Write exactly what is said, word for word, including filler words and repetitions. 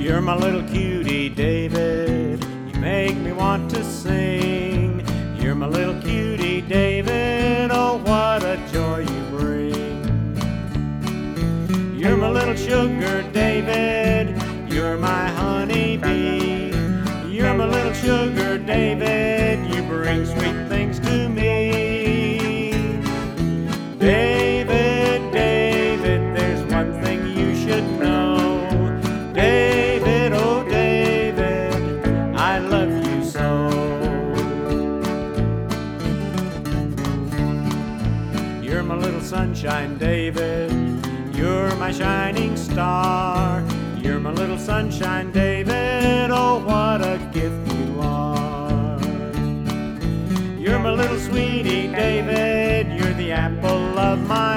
You're my little cutie, David. You make me want to sing. You're my little cutie, David. Oh, what a joy you bring. You're my little sugar, David. You're my honey bee. You're my little sugar, David. You bring sweet things to me. David, David, there's one thing you should know. David, oh David, I love you so. You're my little sunshine, David. You're my shining star. You're my little sunshine, David. Oh, what a gift you are. You're my little sweetie, David. You're the apple of my